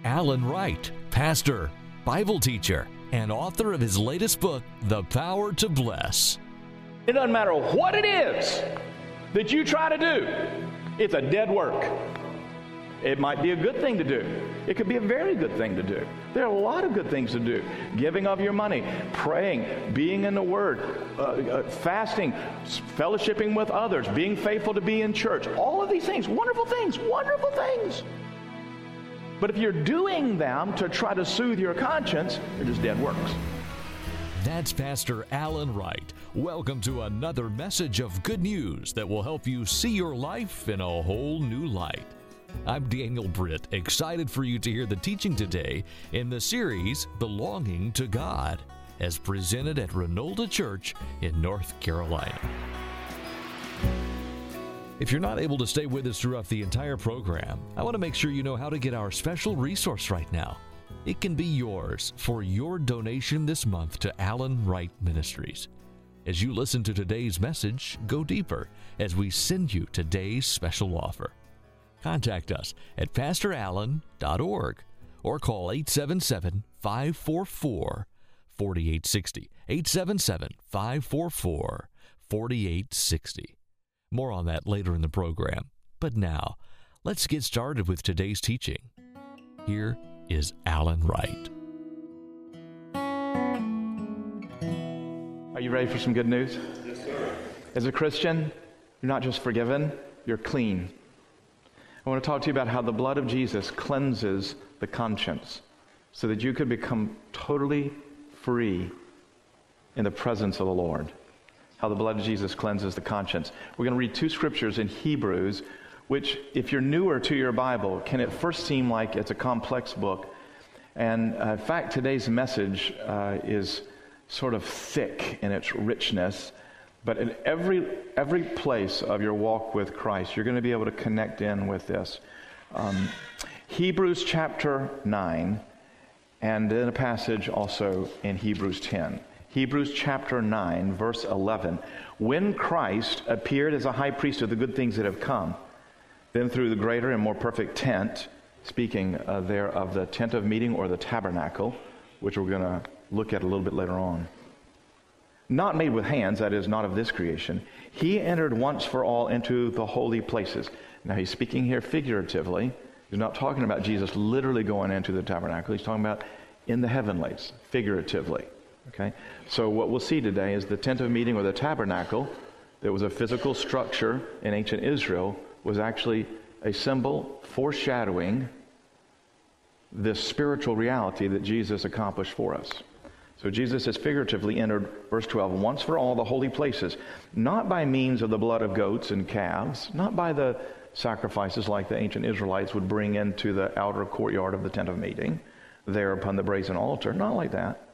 Alan Wright, pastor, Bible teacher, and author of his latest book, The Power to Bless. It doesn't matter what it is that you try to do, it's a dead work. It might be a good thing to do. It could be a very good thing to do. There are a lot of good things to do. Giving of your money, praying, being in the Word, fasting, fellowshipping with others, being faithful to be in church. All of these things, wonderful things, wonderful things. But if you're doing them to try to soothe your conscience, they're just dead works. That's Pastor Alan Wright. Welcome to another message of good news that will help you see your life in a whole new light. I'm Daniel Britt, excited for you to hear the teaching today in the series Belonging to God, as presented at Renolda Church in North Carolina. If you're not able to stay with us throughout the entire program, I want to make sure you know how to get our special resource right now. It can be yours for your donation this month to Alan Wright Ministries. As you listen to today's message, go deeper as we send you today's special offer. Contact us at pastorallen.org or call 877-544-4860, 877-544-4860. More on that later in the program. But now, let's get started with today's teaching. Here is Alan Wright. Are you ready for some good news? Yes, sir. As a Christian, you're not just forgiven, you're clean. I want to talk to you about how the blood of Jesus cleanses the conscience so that you could become totally free in the presence of the Lord. How the blood of Jesus cleanses the conscience. We're going to read two scriptures in Hebrews, which, if you're newer to your Bible, can at first seem like it's a complex book. And in fact, today's message is sort of thick in its richness. But in every place of your walk with Christ, you're going to be able to connect in with this. Hebrews chapter 9, and then a passage also in Hebrews 10. Hebrews chapter 9, verse 11. When Christ appeared as a high priest of the good things that have come, then through the greater and more perfect tent, speaking there of the tent of meeting or the tabernacle, which we're going to look at a little bit later on. Not made with hands, that is, not of this creation, he entered once for all into the holy places. Now he's speaking here figuratively. He's not talking about Jesus literally going into the tabernacle. He's talking about in the heavenlies, figuratively. Okay? So what we'll see today is the tent of meeting or the tabernacle, that was a physical structure in ancient Israel, was actually a symbol foreshadowing this spiritual reality that Jesus accomplished for us. So Jesus has figuratively entered, verse 12, once for all the holy places, not by means of the blood of goats and calves, not by the sacrifices like the ancient Israelites would bring into the outer courtyard of the tent of meeting, there upon the brazen altar, not like that,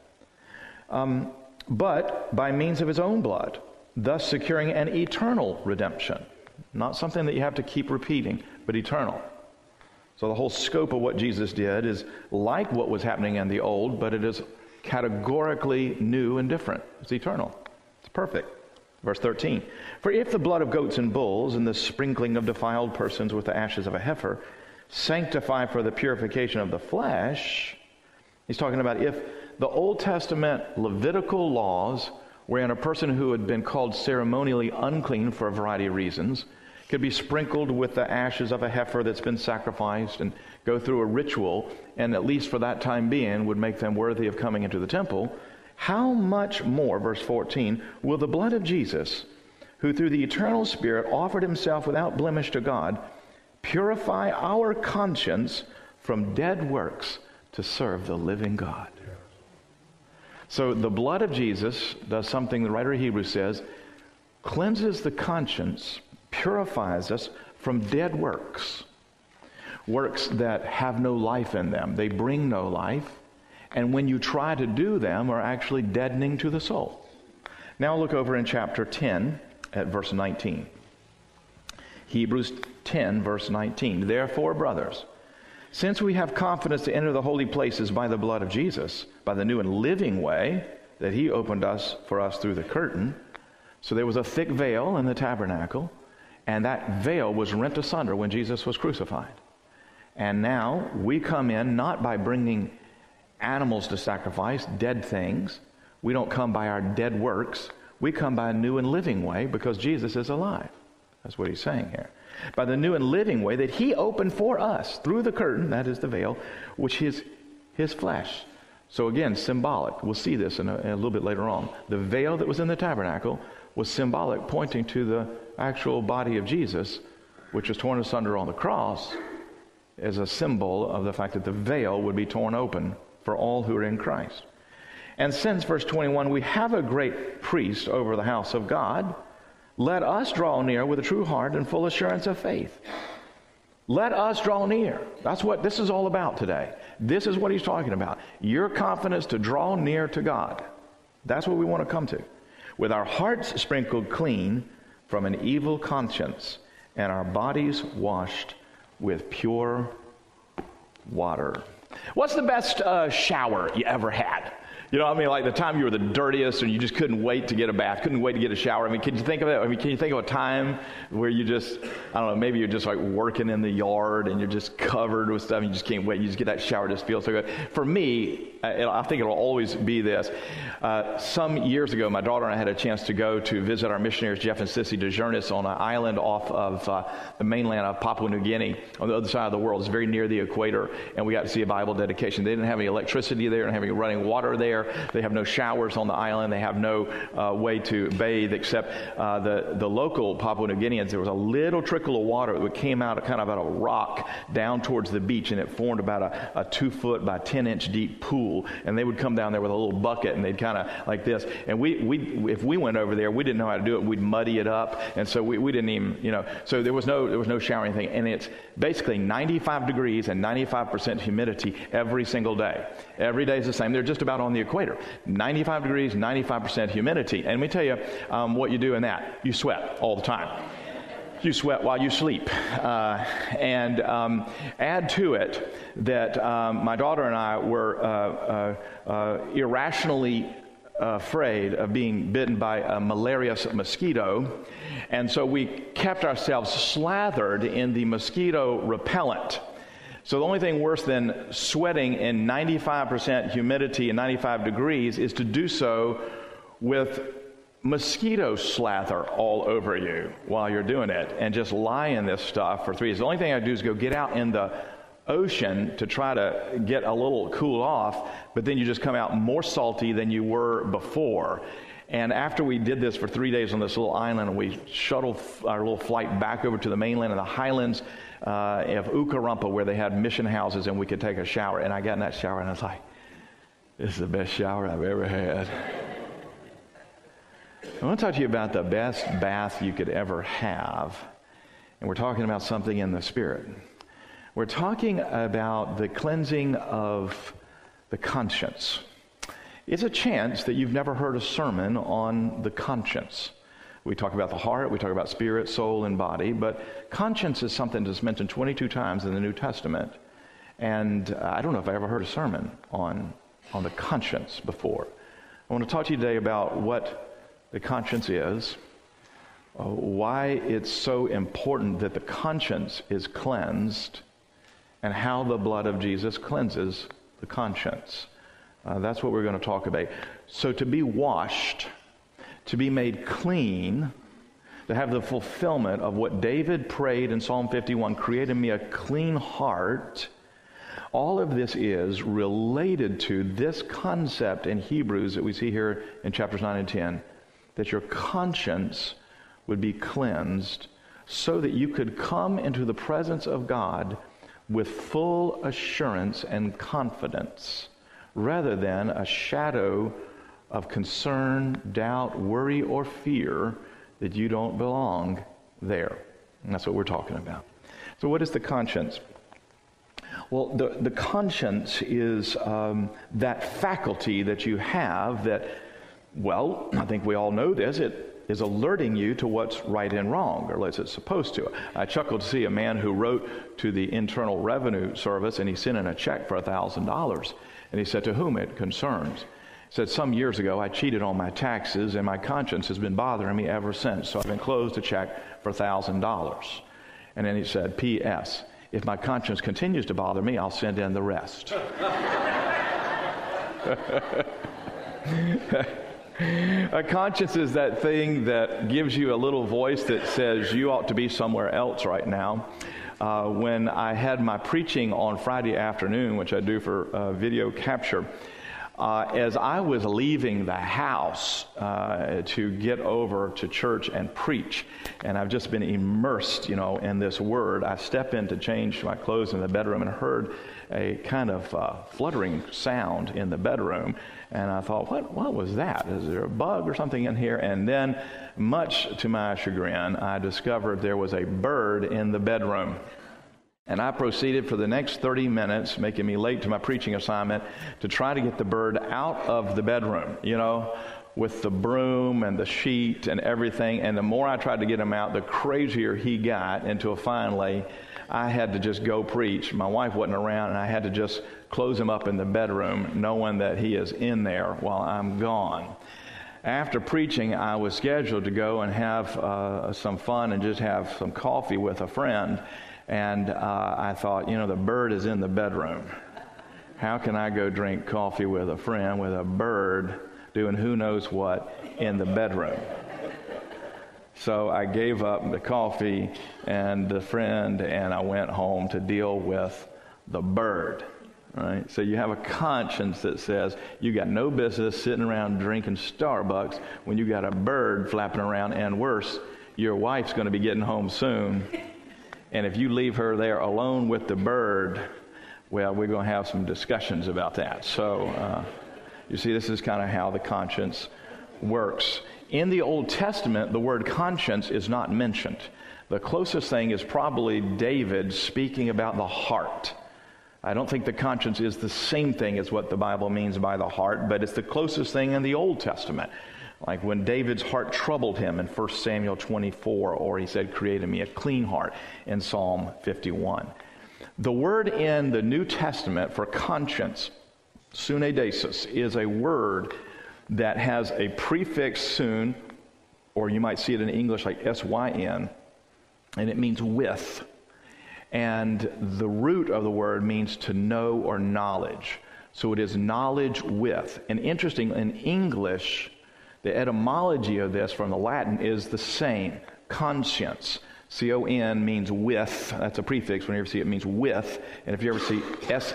but by means of his own blood, thus securing an eternal redemption. Not something that you have to keep repeating, but eternal. So the whole scope of what Jesus did is like what was happening in the old, but it is categorically new and different. It's eternal. It's perfect. Verse 13. For if the blood of goats and bulls and the sprinkling of defiled persons with the ashes of a heifer sanctify for the purification of the flesh, he's talking about if the Old Testament Levitical laws, wherein a person who had been called ceremonially unclean for a variety of reasons could be sprinkled with the ashes of a heifer that's been sacrificed and go through a ritual, and at least for that time being would make them worthy of coming into the temple, how much more, verse 14, will the blood of Jesus, who through the eternal Spirit offered himself without blemish to God, purify our conscience from dead works to serve the living God? So the blood of Jesus does something the writer of Hebrews says, cleanses the conscience, purifies us from dead works. Works that have no life in them. They bring no life. And when you try to do them, are actually deadening to the soul. Now look over in chapter 10 at verse 19. Hebrews 10, verse 19. Therefore, brothers, since we have confidence to enter the holy places by the blood of Jesus, by the new and living way that he opened for us through the curtain. So there was a thick veil in the tabernacle, and that veil was rent asunder when Jesus was crucified. And now we come in not by bringing animals to sacrifice, dead things. We don't come by our dead works. We come by a new and living way because Jesus is alive. That's what he's saying here. By the new and living way that he opened for us through the curtain, that is the veil, which is his flesh. So again, symbolic. We'll see this in a little bit later on. The veil that was in the tabernacle was symbolic, pointing to the actual body of Jesus, which was torn asunder on the cross, as a symbol of the fact that the veil would be torn open for all who are in Christ. And since, verse 21, we have a great priest over the house of God, let us draw near with a true heart and full assurance of faith. Let us draw near. That's what this is all about today. This is what he's talking about. Your confidence to draw near to God. That's what we want to come to. With our hearts sprinkled clean from an evil conscience and our bodies washed with pure water. What's the best shower you ever had? You know, I mean, like the time you were the dirtiest and you just couldn't wait to get a bath, couldn't wait to get a shower. I mean, can you think of that? I mean, can you think of a time where you just, I don't know, maybe you're just like working in the yard and you're just covered with stuff and you just can't wait. You just get that shower, it just feels so good. For me, I think it'll always be this. Some years ago, my daughter and I had a chance to go to visit our missionaries, Jeff and Sissy DeJournes, on an island off of the mainland of Papua New Guinea on the other side of the world. It's very near the equator, and we got to see a Bible dedication. They didn't have any electricity there, didn't have any running water there. They have no showers on the island. They have no way to bathe except the local Papua New Guineans. There was a little trickle of water that came out kind of out of a rock down towards the beach, and it formed about a 2-foot by 10-inch deep pool. And they would come down there with a little bucket, and they'd kind of like this. And we if we went over there, we didn't know how to do it. We'd muddy it up, and so we didn't even, you know. So there was no shower or anything. And it's basically 95 degrees and 95% humidity every single day. Every day is the same. They're just about on the equator. 95 degrees, 95% humidity. And let me tell you what you do in that. You sweat all the time. You sweat while you sleep. And add to it that my daughter and I were irrationally afraid of being bitten by a malarious mosquito. And so we kept ourselves slathered in the mosquito repellent. So the only thing worse than sweating in 95% humidity and 95 degrees is to do so with mosquito slather all over you while you're doing it, and just lie in this stuff for 3 days. The only thing I do is go get out in the ocean to try to get a little cool off, but then you just come out more salty than you were before. And after we did this for 3 days on this little island, we shuttled our little flight back over to the mainland in the highlands of Ukarumpa, where they had mission houses and we could take a shower. And I got in that shower and I was like, this is the best shower I've ever had. I want to talk to you about the best bath you could ever have. And we're talking about something in the Spirit. We're talking about the cleansing of the conscience. It's a chance that you've never heard a sermon on the conscience. We talk about the heart, we talk about spirit, soul, and body, but conscience is something that's mentioned 22 times in the New Testament. And I don't know if I ever heard a sermon on the conscience before. I want to talk to you today about what the conscience is, why it's so important that the conscience is cleansed, and how the blood of Jesus cleanses the conscience. That's what we're going to talk about. So to be washed, to be made clean, to have the fulfillment of what David prayed in Psalm 51, create in me a clean heart, all of this is related to this concept in Hebrews that we see here in chapters 9 and 10, that your conscience would be cleansed so that you could come into the presence of God with full assurance and confidence, rather than a shadow of concern, doubt, worry, or fear that you don't belong there. And that's what we're talking about. So what is the conscience? Well, the conscience is that faculty that you have that, well, I think we all know this, it is alerting you to what's right and wrong, or at least it's supposed to. I chuckled to see a man who wrote to the Internal Revenue Service, and he sent in a check for $1,000. And he said, to whom it concerns. He said, some years ago I cheated on my taxes, and my conscience has been bothering me ever since. So I've enclosed a check for $1,000. And then he said, P.S. If my conscience continues to bother me, I'll send in the rest. A conscience is that thing that gives you a little voice that says you ought to be somewhere else right now. When I had my preaching on Friday afternoon, which I do for video capture, as I was leaving the house to get over to church and preach, and I've just been immersed, in this word, I stepped in to change my clothes in the bedroom and heard a kind of fluttering sound in the bedroom. And I thought, what was that? Is there a bug or something in here? And then, much to my chagrin, I discovered there was a bird in the bedroom. And I proceeded for the next 30 minutes, making me late to my preaching assignment, to try to get the bird out of the bedroom, with the broom and the sheet and everything. And the more I tried to get him out, the crazier he got, until finally I had to just go preach. My wife wasn't around, and I had to just close him up in the bedroom, knowing that he is in there while I'm gone. After preaching, I was scheduled to go and have some fun and just have some coffee with a friend. And I thought, the bird is in the bedroom. How can I go drink coffee with a friend with a bird doing who knows what in the bedroom? So I gave up the coffee and the friend, and I went home to deal with the bird. Right? So you have a conscience that says you got no business sitting around drinking Starbucks when you got a bird flapping around, and worse, your wife's going to be getting home soon. And if you leave her there alone with the bird, well, we're going to have some discussions about that. So you see, this is kind of how the conscience works. In the Old Testament, the word conscience is not mentioned. The closest thing is probably David speaking about the heart. I don't think the conscience is the same thing as what the Bible means by the heart, but it's the closest thing in the Old Testament. Like when David's heart troubled him in 1 Samuel 24, or he said, "Create in me a clean heart," in Psalm 51. The word in the New Testament for conscience, sunedesis, is a word that has a prefix sun, or you might see it in English like S-Y-N, and it means with. And the root of the word means to know or knowledge. So it is knowledge with. And interesting, in English, the etymology of this from the Latin is the same. Conscience. C-O-N means with. That's a prefix. Whenever you see it, means with. And if you ever see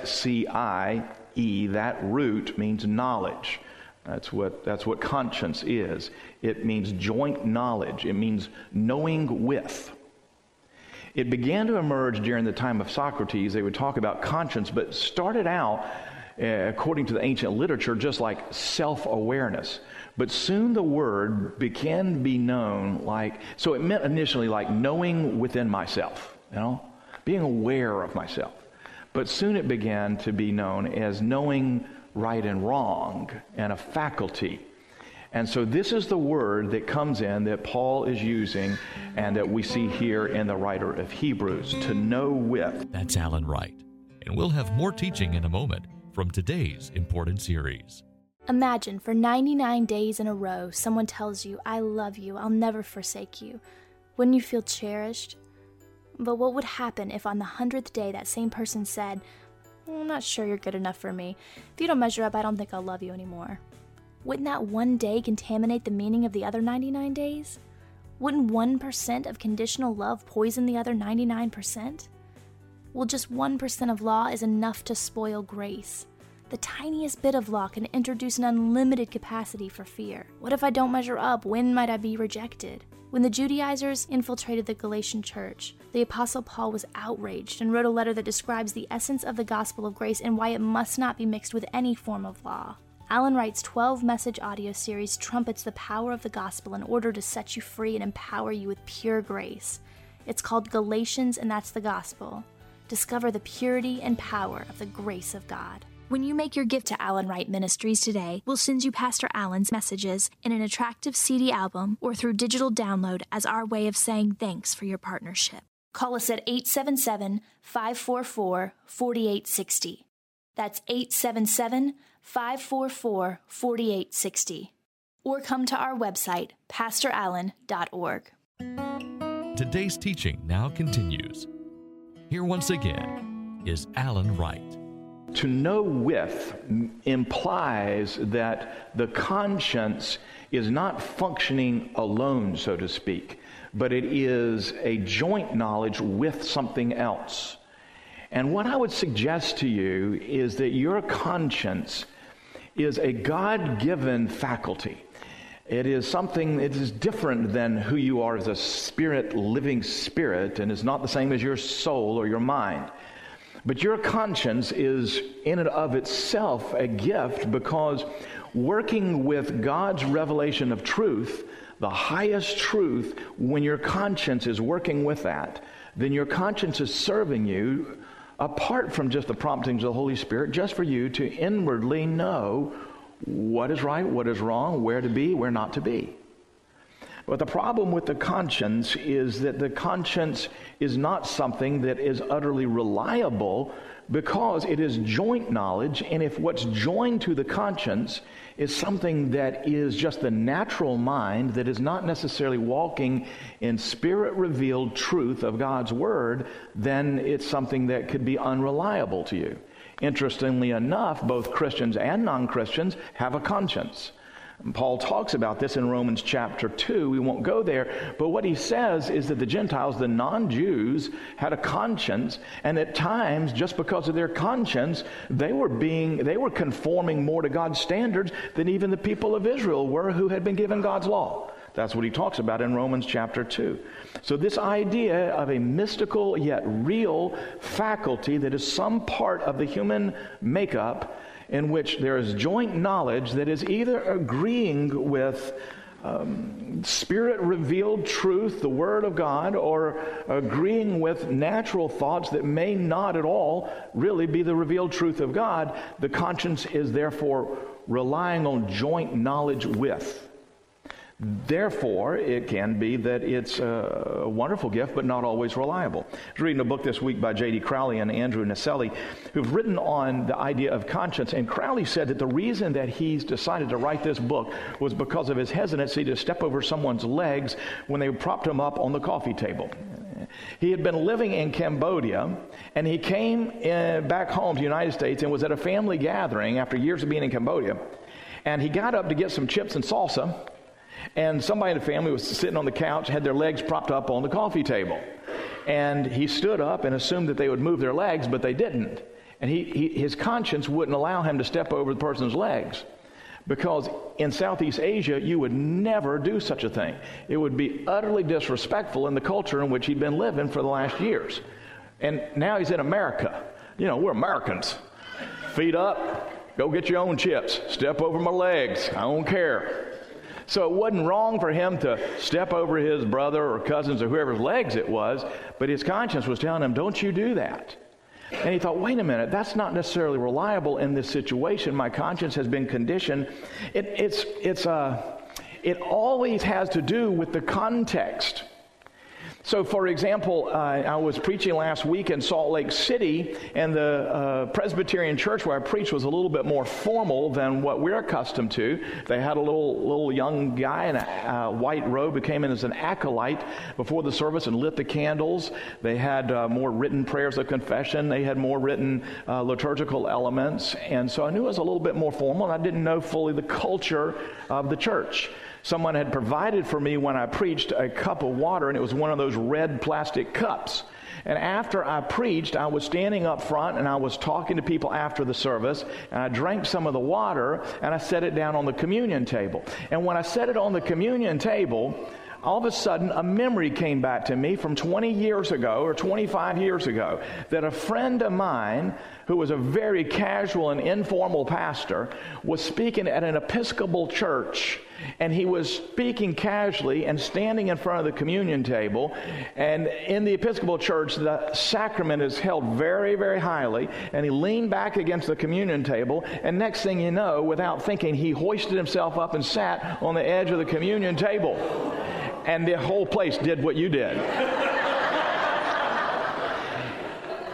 S-C-I-E, that root means knowledge. That's what conscience is. It means joint knowledge. It means knowing with. It began to emerge during the time of Socrates. They would talk about conscience, but started out, according to the ancient literature, just like self-awareness. But soon the word began to be known so it meant initially like knowing within myself, being aware of myself. But soon it began to be known as knowing right and wrong, and a faculty. And so this is the word that comes in that Paul is using and that we see here in the writer of Hebrews, to know with. That's Alan Wright. And we'll have more teaching in a moment from today's important series. Imagine for 99 days in a row, someone tells you, "I love you, I'll never forsake you." Wouldn't you feel cherished? But what would happen if on the 100th day that same person said, "I'm not sure you're good enough for me. If you don't measure up, I don't think I'll love you anymore"? Wouldn't that one day contaminate the meaning of the other 99 days? Wouldn't 1% of conditional love poison the other 99%? Well, just 1% of law is enough to spoil grace. The tiniest bit of law can introduce an unlimited capacity for fear. What if I don't measure up? When might I be rejected? When the Judaizers infiltrated the Galatian church, the Apostle Paul was outraged and wrote a letter that describes the essence of the gospel of grace and why it must not be mixed with any form of law. Alan Wright's 12-message audio series trumpets the power of the gospel in order to set you free and empower you with pure grace. It's called Galatians, and that's the gospel. Discover the purity and power of the grace of God. When you make your gift to Alan Wright Ministries today, we'll send you Pastor Alan's messages in an attractive CD album or through digital download as our way of saying thanks for your partnership. Call us at 877-544-4860. That's 877-544-4860. Or come to our website, pastorallen.org. Today's teaching now continues. Here once again is Alan Wright. To know with implies that the conscience is not functioning alone, so to speak, but it is a joint knowledge with something else. And what I would suggest to you is that your conscience is a God-given faculty. It is something, it is different than who you are as a spirit, living spirit, and is not the same as your soul or your mind. But your conscience is in and of itself a gift, because working with God's revelation of truth, the highest truth, when your conscience is working with that, then your conscience is serving you, apart from just the promptings of the Holy Spirit, just for you to inwardly know what is right, what is wrong, where to be, where not to be. But the problem with the conscience is that the conscience is not something that is utterly reliable, because it is joint knowledge, and if what's joined to the conscience is something that is just the natural mind, that is not necessarily walking in Spirit-revealed truth of God's Word, then it's something that could be unreliable to you. Interestingly enough, both Christians and non-Christians have a conscience. Paul talks about this in Romans chapter 2. We won't go there, but what he says is that the Gentiles, the non-Jews, had a conscience, and at times, just because of their conscience, they were conforming more to God's standards than even the people of Israel were, who had been given God's law. That's what he talks about in Romans chapter 2. So this idea of a mystical yet real faculty that is some part of the human makeup, in which there is joint knowledge that is either agreeing with Spirit-revealed truth, the Word of God, or agreeing with natural thoughts that may not at all really be the revealed truth of God. The conscience is therefore relying on joint knowledge with. Therefore, it can be that it's a wonderful gift, but not always reliable. I was reading a book this week by J.D. Crowley and Andrew Naselli, who've written on the idea of conscience. And Crowley said that the reason that he's decided to write this book was because of his hesitancy to step over someone's legs when they propped him up on the coffee table. He had been living in Cambodia, and he came back home to the United States and was at a family gathering after years of being in Cambodia. And he got up to get some chips and salsa, and somebody in the family was sitting on the couch, had their legs propped up on the coffee table. And he stood up and assumed that they would move their legs, but they didn't. And his conscience wouldn't allow him to step over the person's legs, because in Southeast Asia, you would never do such a thing. It would be utterly disrespectful in the culture in which he'd been living for the last years. And now he's in America. You know, we're Americans. Feet up, go get your own chips. Step over my legs. I don't care. So it wasn't wrong for him to step over his brother or cousins or whoever's legs it was, but his conscience was telling him, don't you do that. And he thought, wait a minute, that's not necessarily reliable in this situation. My conscience has been conditioned. It always has to do with the context. So, for example, I was preaching last week in Salt Lake City, and the Presbyterian church where I preached was a little bit more formal than what we're accustomed to. They had a little young guy in a white robe who came in as an acolyte before the service and lit the candles. They had more written prayers of confession. They had more written liturgical elements. And so I knew it was a little bit more formal, and I didn't know fully the culture of the church. Someone had provided for me when I preached a cup of water, and it was one of those red plastic cups. And after I preached, I was standing up front, and I was talking to people after the service, and I drank some of the water, and I set it down on the communion table. And when I set it on the communion table, all of a sudden, a memory came back to me from 20 years ago or 25 years ago, that a friend of mine, who was a very casual and informal pastor, was speaking at an Episcopal church, and he was speaking casually and standing in front of the communion table. And in the Episcopal church, the sacrament is held very, very highly, and he leaned back against the communion table, and next thing you know, without thinking, he hoisted himself up and sat on the edge of the communion table. And the whole place did what you did.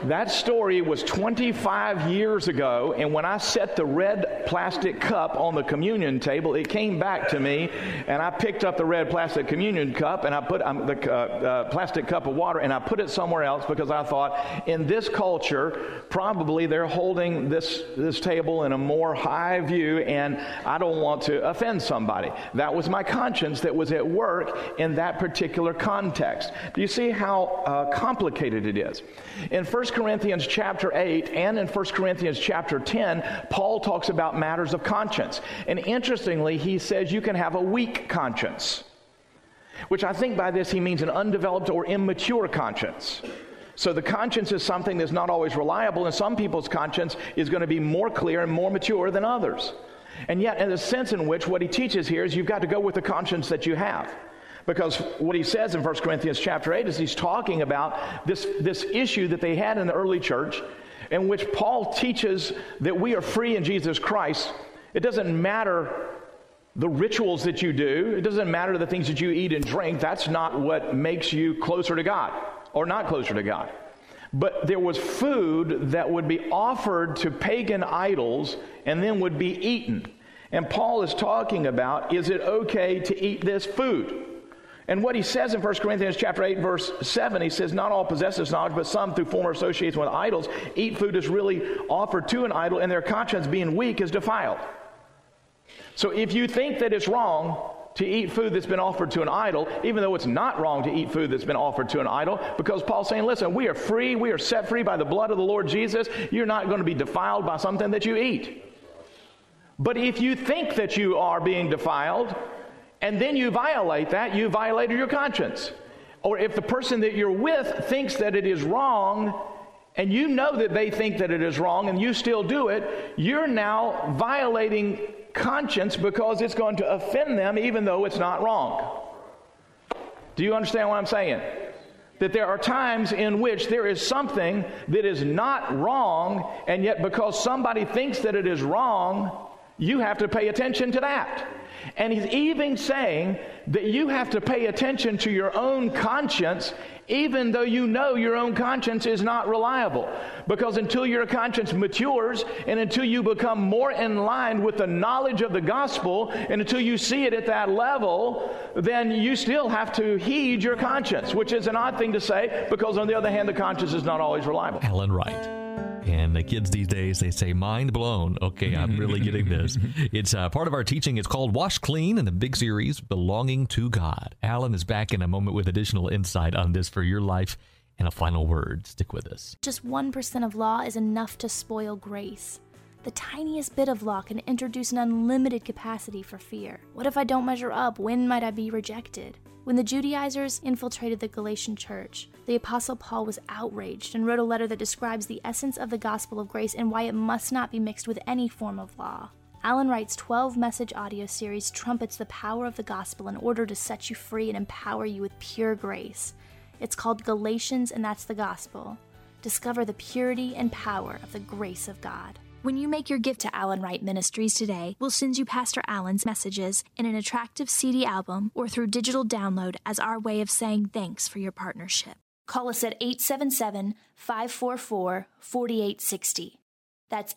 That story was 25 years ago, and when I set the red plastic cup on the communion table, it came back to me, and I picked up the red plastic communion cup, and I put the plastic cup of water, and I put it somewhere else because I thought, in this culture, probably they're holding this table in a more high view, and I don't want to offend somebody. That was my conscience that was at work in that particular context. Do you see how complicated it is? In 1 Corinthians chapter 8 and in 1 Corinthians chapter 10, Paul talks about matters of conscience. And interestingly, he says you can have a weak conscience, which I think by this he means an undeveloped or immature conscience. So the conscience is something that's not always reliable, and some people's conscience is going to be more clear and more mature than others. And yet, in the sense in which what he teaches here is you've got to go with the conscience that you have. Because what he says in 1 Corinthians chapter 8 is he's talking about this issue that they had in the early church, in which Paul teaches that we are free in Jesus Christ. It doesn't matter the rituals that you do. It doesn't matter the things that you eat and drink. That's not what makes you closer to God or not closer to God. But there was food that would be offered to pagan idols and then would be eaten. And Paul is talking about, is it okay to eat this food? And what he says in 1 Corinthians chapter 8, verse 7, he says, not all possess this knowledge, but some through former association with idols eat food that's really offered to an idol, and their conscience being weak is defiled. So if you think that it's wrong to eat food that's been offered to an idol, even though it's not wrong to eat food that's been offered to an idol, because Paul's saying, listen, we are free, we are set free by the blood of the Lord Jesus. You're not going to be defiled by something that you eat. But if you think that you are being defiled, and then you violate that, you violated your conscience. Or if the person that you're with thinks that it is wrong, and you know that they think that it is wrong, and you still do it, you're now violating conscience because it's going to offend them even though it's not wrong. Do you understand what I'm saying? That there are times in which there is something that is not wrong, and yet because somebody thinks that it is wrong, you have to pay attention to that. And he's even saying that you have to pay attention to your own conscience, even though you know your own conscience is not reliable. Because until your conscience matures, and until you become more in line with the knowledge of the gospel, and until you see it at that level, then you still have to heed your conscience, which is an odd thing to say, because on the other hand, the conscience is not always reliable. Alan Wright. And the kids these days, they say, mind blown. Okay, I'm really getting this. It's part of our teaching. It's called Wash Clean in the big series, Belonging to God. Alan is back in a moment with additional insight on this for your life and a final word. Stick with us. Just 1% of law is enough to spoil grace. The tiniest bit of law can introduce an unlimited capacity for fear. What if I don't measure up? When might I be rejected? When the Judaizers infiltrated the Galatian church, the Apostle Paul was outraged and wrote a letter that describes the essence of the gospel of grace and why it must not be mixed with any form of law. Alan Wright's 12-message audio series trumpets the power of the gospel in order to set you free and empower you with pure grace. It's called Galatians, and that's the gospel. Discover the purity and power of the grace of God. When you make your gift to Alan Wright Ministries today, we'll send you Pastor Alan's messages in an attractive CD album or through digital download as our way of saying thanks for your partnership. Call us at 877-544-4860. That's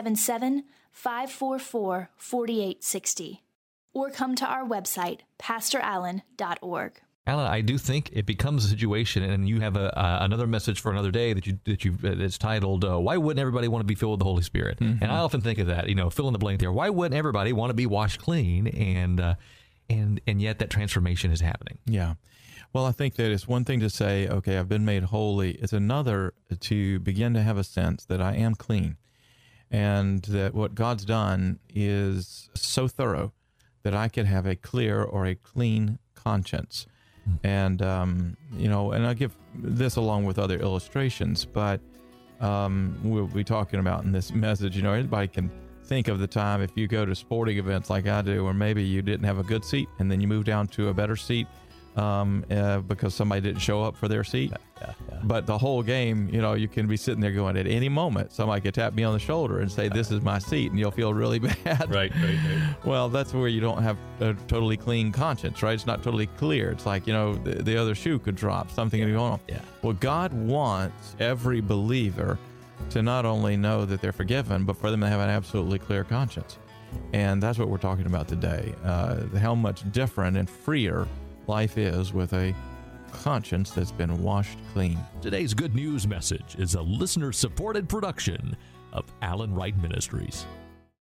877-544-4860. Or come to our website, pastorallen.org. Alan, I do think it becomes a situation, and you have another message for another day that's titled, Why Wouldn't Everybody Want to Be Filled with the Holy Spirit? Mm-hmm. And I often think of that, fill in the blank there. Why wouldn't everybody want to be washed clean? And yet that transformation is happening. Yeah. Well, I think that it's one thing to say, okay, I've been made holy. It's another to begin to have a sense that I am clean, and that what God's done is so thorough that I could have a clear or a clean conscience. And, and I give this along with other illustrations, but we'll be talking about in this message, anybody can think of the time if you go to sporting events like I do, or maybe you didn't have a good seat and then you move down to a better seat. because somebody didn't show up for their seat. Yeah. But the whole game, you can be sitting there going, at any moment, somebody could tap me on the shoulder and say, this is my seat, and you'll feel really bad. Right. Well, that's where you don't have a totally clean conscience, right? It's not totally clear. It's like, the other shoe could drop, something could go on. Yeah. Well, God wants every believer to not only know that they're forgiven, but for them to have an absolutely clear conscience. And that's what we're talking about today, how much different and freer life is with a conscience that's been washed clean. Today's good news message is a listener-supported production of Alan Wright Ministries.